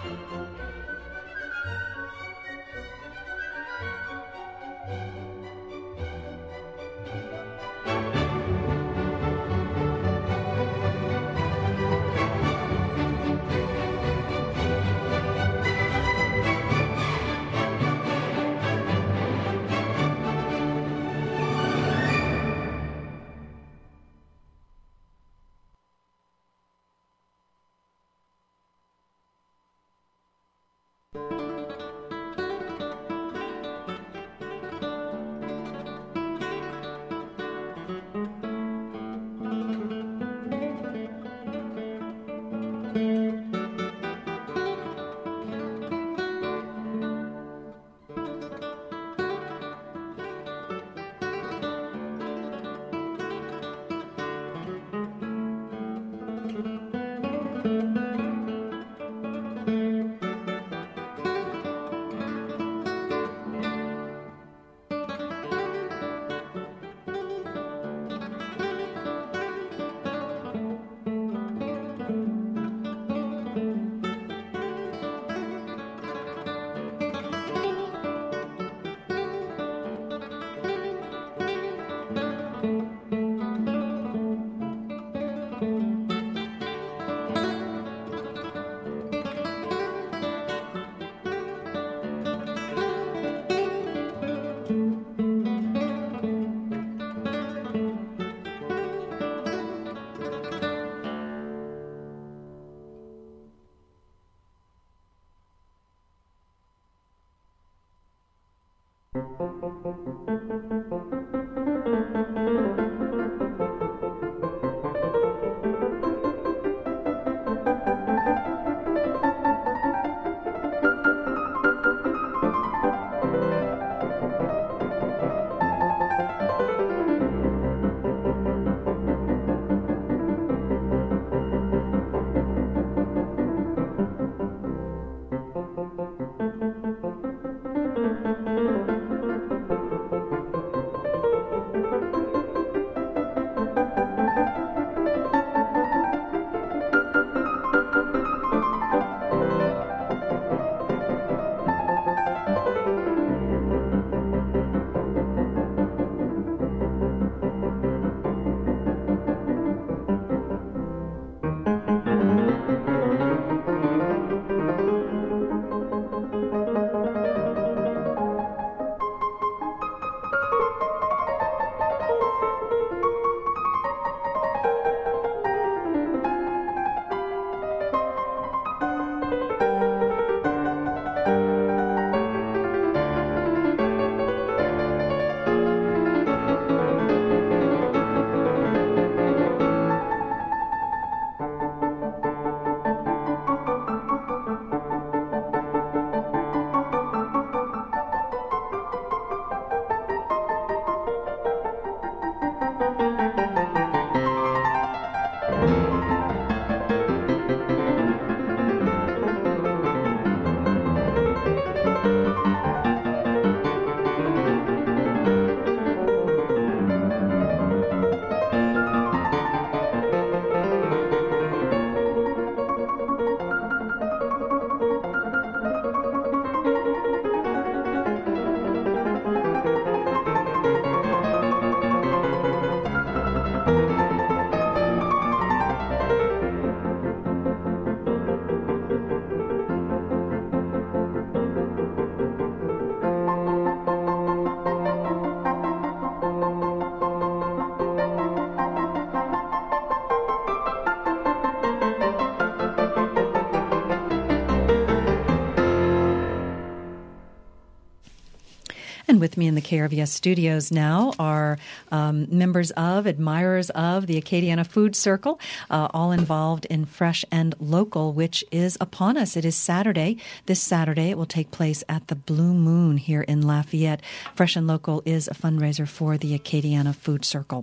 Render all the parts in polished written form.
And with me in the KRVS studios now are members of, admirers of the Acadiana Food Circle, all involved in Fresh and Local, which is upon us. It is Saturday. This Saturday, it will take place at the Blue Moon here in Lafayette. Fresh and Local is a fundraiser for the Acadiana Food Circle.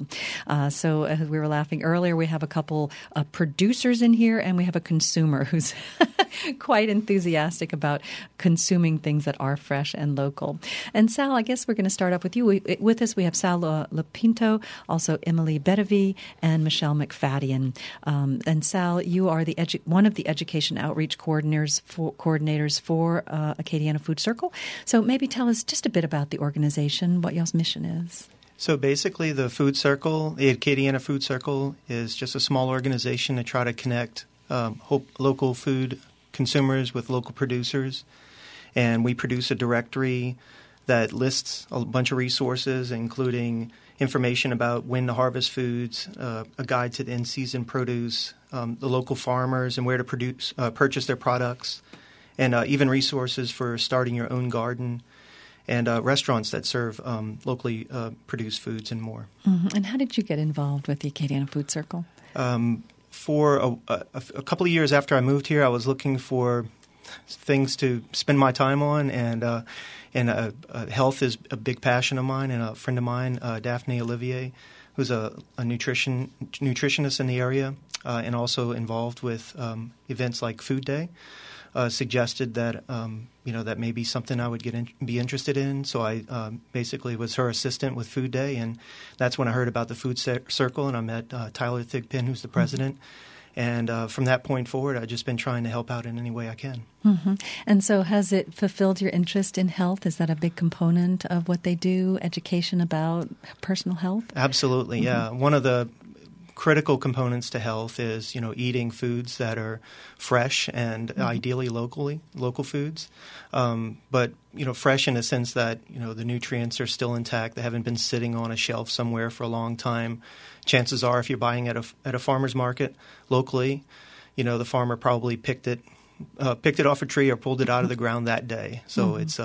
So as we were laughing earlier, we have a couple producers in here, and we have a consumer who's quite enthusiastic about consuming things that are fresh and local. And Sal, I guess we're going to start off with you. With us, we have Sal Lapinto, also Emily Bedevi, and Michelle McFadden. And Sal, you are one of the education outreach coordinators for Acadiana Food Circle. So maybe tell us just a bit about the organization, what y'all's mission is. So basically, the Food Circle, the Acadiana Food Circle, is just a small organization to try to connect local food consumers with local producers. And we produce a directory that lists a bunch of resources, including information about when to harvest foods, a guide to the in-season produce, the local farmers and where to purchase their products, and even resources for starting your own garden, and restaurants that serve locally produced foods and more. Mm-hmm. And how did you get involved with the Acadiana Food Circle? For a couple of years after I moved here, I was looking for things to spend my time on, and health is a big passion of mine. And a friend of mine, Daphne Olivier, who's a nutritionist in the area and also involved with events like Food Day, suggested that that may be something I would be interested in. So I basically was her assistant with Food Day, and that's when I heard about the Food Circle, and I met Tyler Thigpen, who's the president. Mm-hmm. And from that point forward, I've just been trying to help out in any way I can. Mm-hmm. And so has it fulfilled your interest in health? Is that a big component of what they do, education about personal health? Absolutely, yeah. One of the critical components to health is, eating foods that are fresh and ideally local foods. But, fresh in the sense that, the nutrients are still intact. They haven't been sitting on a shelf somewhere for a long time. Chances are if you're buying at a farmer's market locally, the farmer probably picked it off a tree or pulled it out of the ground that day. So it's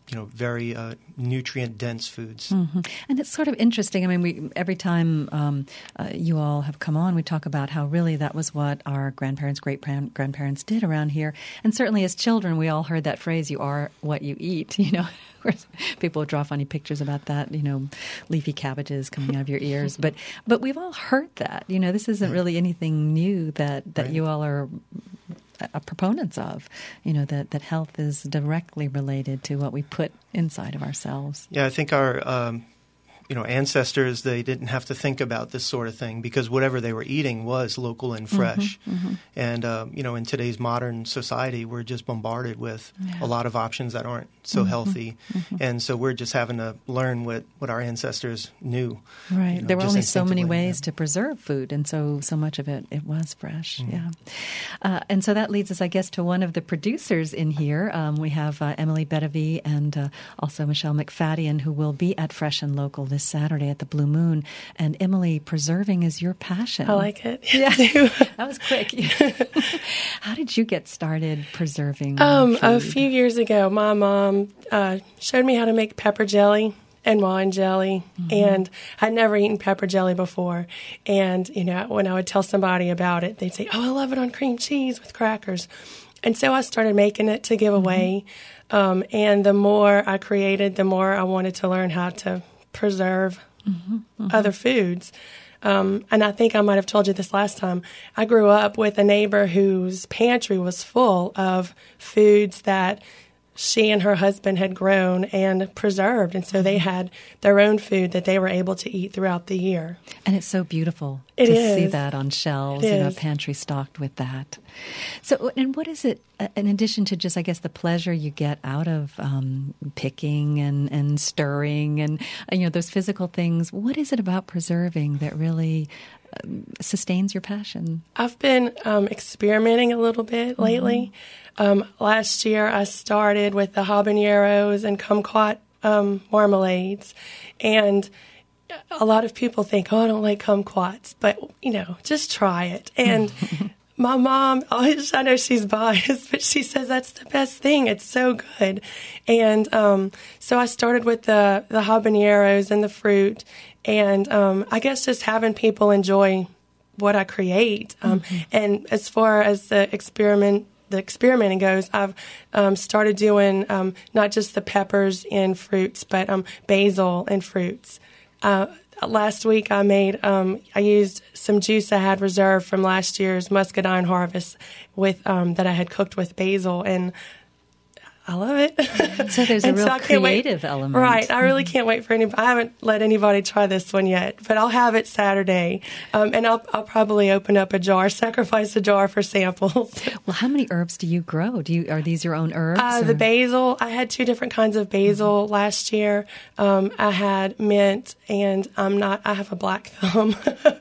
very nutrient-dense foods. Mm-hmm. And it's sort of interesting. I mean, every time you all have come on, we talk about how really that was what our grandparents, great-grandparents did around here. And certainly as children, we all heard that phrase, you are what you eat, People draw funny pictures about that, leafy cabbages coming out of your ears. But we've all heard that. This isn't really anything new that right. You all are proponents of, that health is directly related to what we put inside of ourselves. Yeah, I think our ancestors, they didn't have to think about this sort of thing because whatever they were eating was local and fresh. Mm-hmm, mm-hmm. And, in today's modern society, we're just bombarded with a lot of options that aren't so healthy. Mm-hmm. And so we're just having to learn what our ancestors knew. Right. There were only so many ways to preserve food, and so much of it was fresh. Mm-hmm. Yeah. And so that leads us, I guess, to one of the producers in here. We have Emily Bedevi and also Michelle McFadden, who will be at Fresh and Local this Saturday at the Blue Moon. And Emily, preserving is your passion. I like it. Yeah. That was quick. How did you get started preserving food? A few years ago, my mom showed me how to make pepper jelly and wine jelly, and I'd never eaten pepper jelly before. And, when I would tell somebody about it, they'd say, "Oh, I love it on cream cheese with crackers." And so I started making it to give away. And the more I created, the more I wanted to learn how to preserve other foods. And I think I might have told you this last time. I grew up with a neighbor whose pantry was full of foods that she and her husband had grown and preserved. And so they had their own food that they were able to eat throughout the year. And it's so beautiful to see that on shelves, a pantry stocked with that. So, and what is it, in addition to just, I guess, the pleasure you get out of picking and stirring and those physical things, what is it about preserving that really sustains your passion? I've been experimenting a little bit lately. Last year, I started with the habaneros and kumquat marmalades, and a lot of people think, "Oh, I don't like kumquats," but just try it. And my mom, I know she's biased, but she says that's the best thing. It's so good. And so I started with the habaneros and the fruit, and I guess just having people enjoy what I create. And as far as the experimenting goes, I've started doing not just the peppers in fruits, but basil in fruits. Last week I used some juice I had reserved from last year's muscadine harvest with that I had cooked with basil, and I love it. So there's a real creative element. Right. I really can't wait for anybody. I haven't let anybody try this one yet, but I'll have it Saturday. And I'll probably open up a jar, sacrifice a jar for samples. Well, how many herbs do you grow? Are these your own herbs? The basil, I had 2 different kinds of basil last year. I had mint, and I have a black thumb.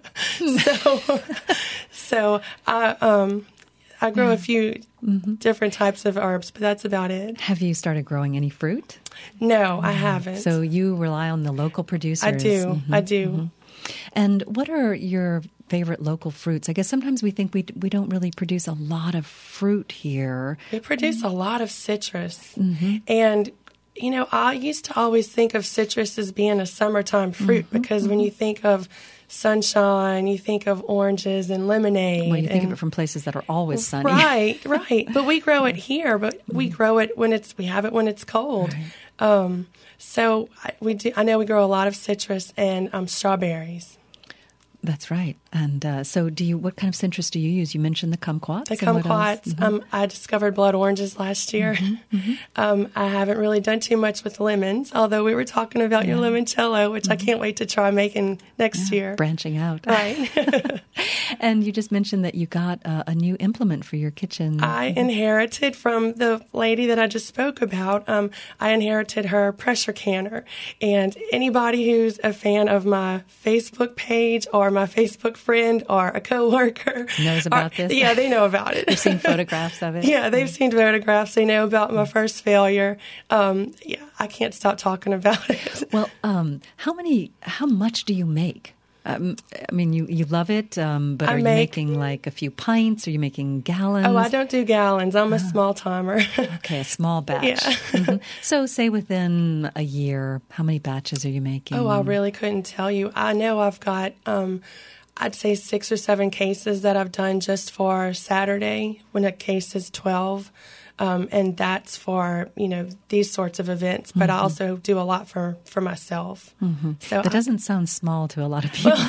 So I grow a few different types of herbs, but that's about it. Have you started growing any fruit? No, I haven't. So you rely on the local producers? I do. I do. And what are your favorite local fruits? I guess sometimes we think we don't really produce a lot of fruit here. We produce a lot of citrus. And, I used to always think of citrus as being a summertime fruit because when you think of sunshine, you think of oranges and lemonade. Well, you think of it from places that are always sunny. Right. But we grow it here, but we grow it we have it when it's cold. Right. So I know we grow a lot of citrus and strawberries. That's right. And so what kind of citrus do you use? You mentioned the kumquats. The kumquats. I discovered blood oranges last year. I haven't really done too much with lemons, although we were talking about your limoncello, which I can't wait to try making next year. Branching out. Right. And you just mentioned that you got a new implement for your kitchen. I inherited from the lady that I just spoke about. I inherited her pressure canner. And anybody who's a fan of my Facebook page or my Facebook friend or a coworker knows about this. Yeah, they know about it. They've seen photographs of it. Yeah, they've seen photographs. They know about my first failure. I can't stop talking about it. Well, how much do you make? I mean, you love it, but are you making like a few pints? Are you making gallons? Oh, I don't do gallons. I'm a small timer. Okay, a small batch. Yeah. So say within a year, how many batches are you making? Oh, I really couldn't tell you. I know I've got, I'd say 6 or 7 cases that I've done just for Saturday when a case is 12. And that's for, these sorts of events. But I also do a lot for myself. So that doesn't sound small to a lot of people.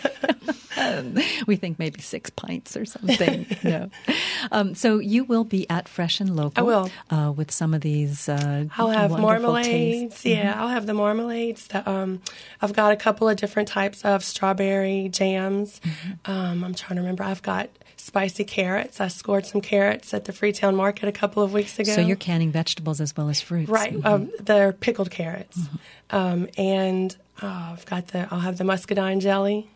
We think maybe 6 pints or something. No. So you will be at Fresh and Local. I will. With some of these I'll have marmalades. Tastes. Yeah, I'll have the marmalades. I've got a couple of different types of strawberry jams. I'm trying to remember. I've got spicy carrots. I scored some carrots at the Freetown Market a couple of weeks ago. So you're canning vegetables as well as fruits. Right. They're pickled carrots. And I'll have the muscadine jelly.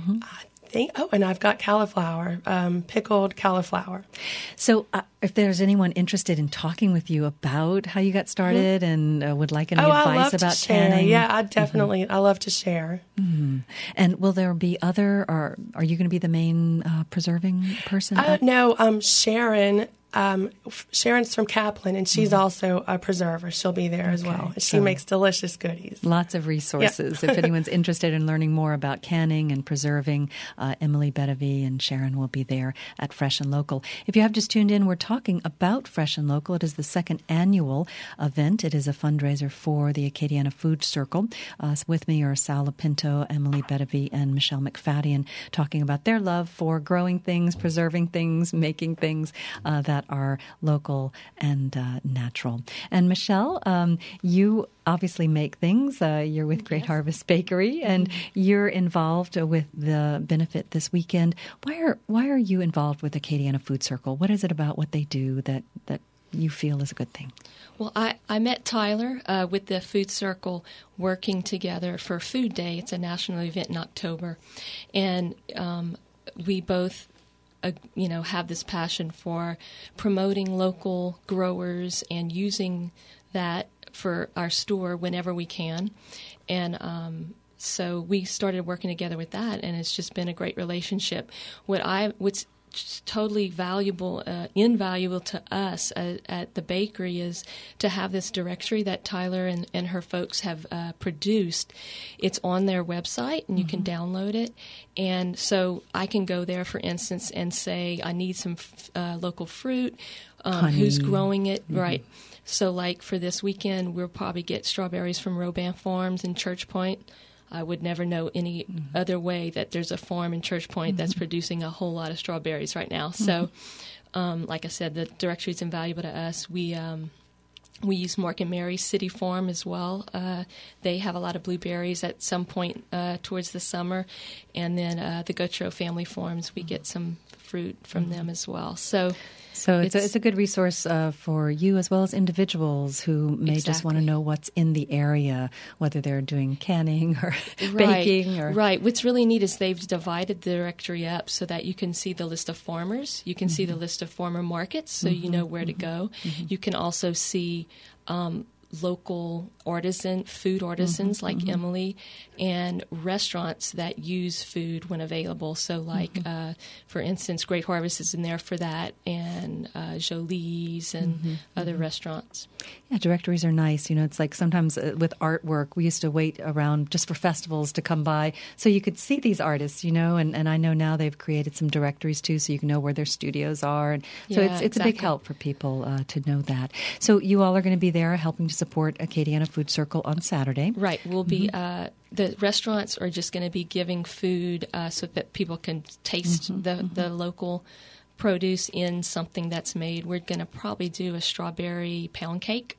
And I've got cauliflower, pickled cauliflower. So if there's anyone interested in talking with you about how you got started and would like any advice about canning. Yeah, I definitely, I love to share. And will there be are you going to be the main preserving person? No, Sharon. Sharon's from Kaplan, and she's also a preserver. She'll be there as well. She makes delicious goodies. Lots of resources. If anyone's interested in learning more about canning and preserving, Emily Bedavie and Sharon will be there at Fresh and Local. If you have just tuned in, we're talking about Fresh and Local. It is the 2nd annual event. It is a fundraiser for the Acadiana Food Circle. With me are Sal Lapinto, Emily Bedavie, and Michelle McFadden talking about their love for growing things, preserving things, making things that are local and natural. And Michelle, you obviously make things. You're with Great Harvest Bakery, and you're involved with the benefit this weekend. Why are you involved with Acadiana Food Circle? What is it about what they do that you feel is a good thing? Well, I met Tyler with the Food Circle working together for Food Day. It's a national event in October, and we both have this passion for promoting local growers and using that for our store whenever we can. And so we started working together with that, and it's just been a great relationship. What's totally invaluable to us at the bakery is to have this directory that Tyler and her folks have produced. It's on their website, and you can download it. And so I can go there, for instance, and say, I need some local fruit, who's growing it, right. So like for this weekend, we'll probably get strawberries from Robin Farms in Church Point. I would never know any other way that there's a farm in Church Point that's producing a whole lot of strawberries right now. So, like I said, the directory is invaluable to us. We We use Mark and Mary City Farm as well. They have a lot of blueberries at some point towards the summer. And then the Gautreaux family farms, we get some fruit from them as well. So it's a good resource for you as well as individuals who may just want to know what's in the area, whether they're doing canning or baking. Right. What's really neat is they've divided the directory up so that you can see the list of farmers. You can see the list of farmer markets, so you know where to go. You can also see local food artisans like Emily, and restaurants that use food when available. So like, for instance, Great Harvest is in there for that, and Jolie's and other restaurants. Yeah, directories are nice. You know, it's like sometimes with artwork, we used to wait around just for festivals to come by so you could see these artists, you know, and I know now they've created some directories too so you can know where their studios are. And so it's a big help for people to know that. So you all are going to be there helping to support Acadiana Food Circle on Saturday. Right. We'll be the restaurants are just going to be giving food so that people can taste the local produce in something that's made. We're going to probably do a strawberry pound cake,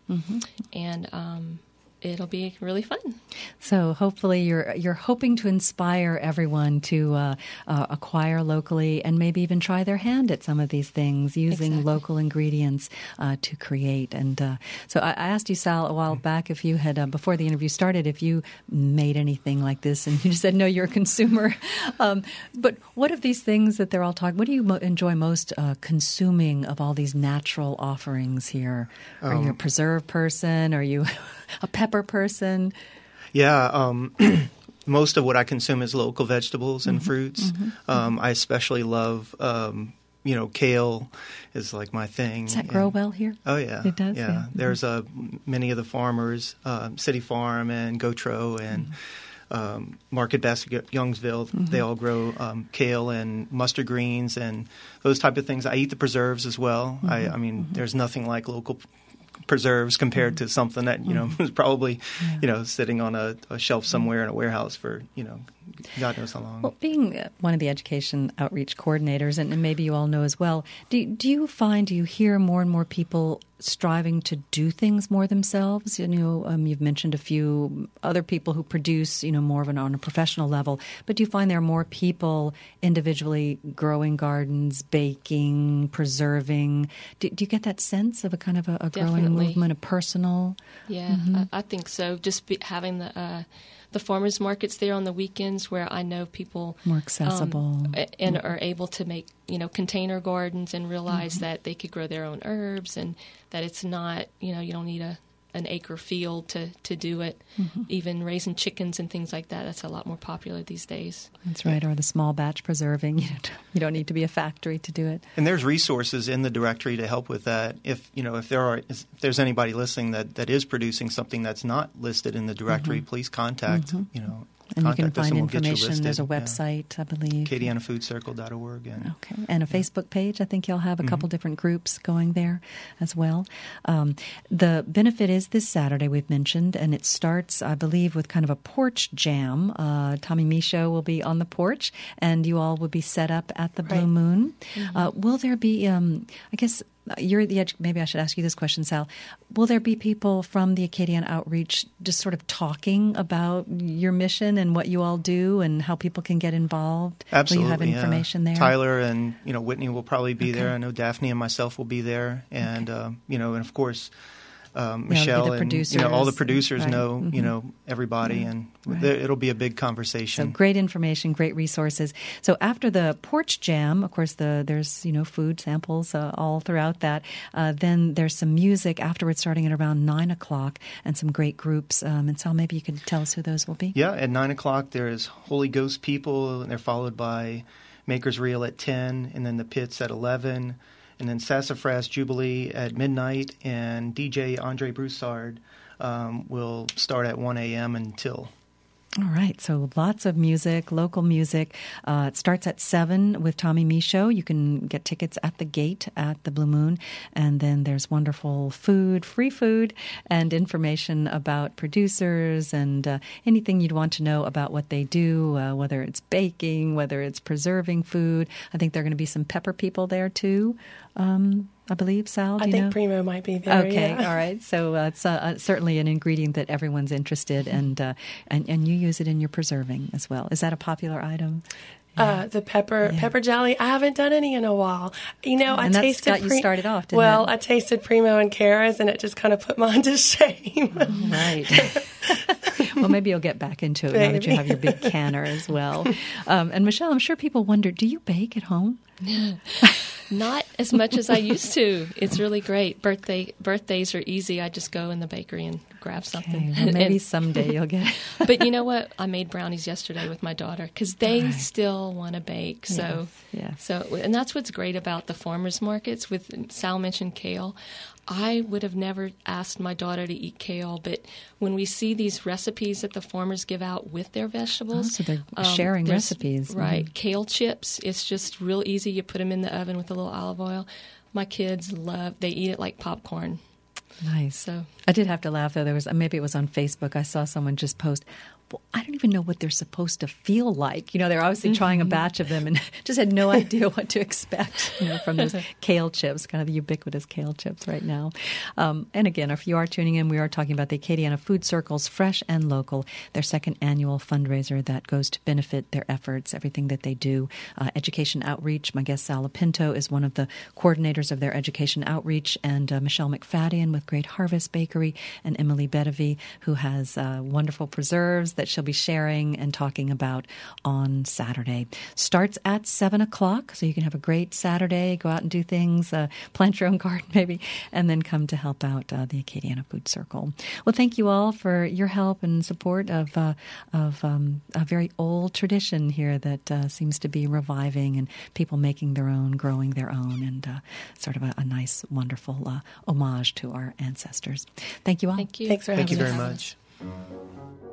and it'll be really fun. So hopefully you're hoping to inspire everyone to acquire locally and maybe even try their hand at some of these things using local ingredients to create. And so I asked you, Sal, a while back if you had, before the interview started, if you made anything like this, and you just said, no, you're a consumer. But what of these things that they're all talking, what do you enjoy most consuming of all these natural offerings here? Are you a preserve person? Are you a pepper person? Yeah, most of what I consume is local vegetables and fruits. I especially love, kale is like my thing. Does that grow well here? Oh, yeah. It does? Yeah. There's many of the farmers, City Farm and Gautreaux and Market Basket, Youngsville, they all grow kale and mustard greens and those type of things. I eat the preserves as well. I mean, there's nothing like local preserves compared to something that is probably sitting on a shelf somewhere in a warehouse for God knows how long. Well, being one of the education outreach coordinators, and maybe you all know as well, do you hear more and more people striving to do things more themselves? You've mentioned a few other people who produce more on a professional level, but do you find there are more people individually growing gardens, baking, preserving? Do you get that sense of a kind of a growing movement, a personal? Yeah, I think so. Just having the farmers markets there on the weekends where I know people more accessible and are able to make container gardens and realize that they could grow their own herbs and that it's not you don't need an acre field to do it. Even raising chickens and things like that, that's a lot more popular these days. That's right. Or the small batch preserving. You don't need to be a factory to do it. And there's resources in the directory to help with that. If there's anybody listening that is producing something that's not listed in the directory, please contact And you can find information. There's a website, I believe. AcadianaFoodCircle.org. Okay. And a Facebook page. I think you'll have a couple different groups going there as well. The benefit is this Saturday, we've mentioned, and it starts, I believe, with kind of a porch jam. Tommy Michaud will be on the porch, and you all will be set up at the Blue Moon. Will there be, I guess, you're the maybe I should ask you this question, Sal. Will there be people from the Acadiana Outreach just sort of talking about your mission and what you all do and how people can get involved? Absolutely. Will you have information there? Tyler and Whitney will probably be there. I know Daphne and myself will be there, and and of course Michelle and all the producers know everybody, and it'll be a big conversation. So great information, great resources. So after the porch jam, of course, there's food samples all throughout that. Then there's some music afterwards, starting at around 9:00, and some great groups. And Sal, maybe you could tell us who those will be. Yeah, at 9:00 there's Holy Ghost People, and they're followed by Maker's Reel at 10, and then the Pits at 11. And then Sassafras Jubilee at midnight, and DJ Andre Broussard will start at 1 a.m. until. All right, so lots of music, local music. It starts at 7 with Tommy Michaud. You can get tickets at the gate at the Blue Moon. And then there's wonderful food, free food, and information about producers and anything you'd want to know about what they do, whether it's baking, whether it's preserving food. I think there are going to be some pepper people there, too. I believe, Sal? Do I you think know? Primo might be there. Okay, yeah. all right. So it's certainly an ingredient that everyone's interested in, and you use it in your preserving as well. Is that a popular item? The pepper jelly. I haven't done any in a while. You know, I And that's tasted. got you started off, didn't well, it? I tasted Primo and Cara's, and it just kind of put mine to shame. Right. Well, maybe you'll get back into it now that you have your big canner as well. And Michelle, I'm sure people wonder, do you bake at home? Not as much as I used to. It's really great. Birthdays are easy. I just go in the bakery and grab something. Okay, well, maybe someday you'll get it. But you know what? I made brownies yesterday with my daughter because they still want to bake. So, Yes. and that's what's great about the farmers markets. With Sal mentioned kale, I would have never asked my daughter to eat kale, but when we see these recipes that the farmers give out with their vegetables, So they're sharing there's- recipes. right? Kale chips. It's just real easy. You put them in the oven with a little olive oil. My kids they eat it like popcorn. Nice. So I did have to laugh, though. Maybe it was on Facebook. I saw someone just post, well, I don't even know what they're supposed to feel like. You know, they're obviously trying a batch of them and just had no idea what to expect, from those kale chips, kind of the ubiquitous kale chips right now. And again, if you are tuning in, we are talking about the Acadiana Food Circles, Fresh and Local, their second annual fundraiser that goes to benefit their efforts, everything that they do. Education outreach. My guest, Sal Pinto, is one of the coordinators of their education outreach, and Michelle McFadden with Great Harvest Bakery, and Emily Bedevie, who has wonderful preserves that she'll be sharing and talking about on Saturday. Starts at 7 o'clock, so you can have a great Saturday, go out and do things, plant your own garden maybe, and then come to help out the Acadiana Food Circle. Well, thank you all for your help and support of a very old tradition here that seems to be reviving, and people making their own, growing their own, and sort of a nice, wonderful homage to our ancestors. Thank you all. thank you. Thanks for having Thank you us. very much.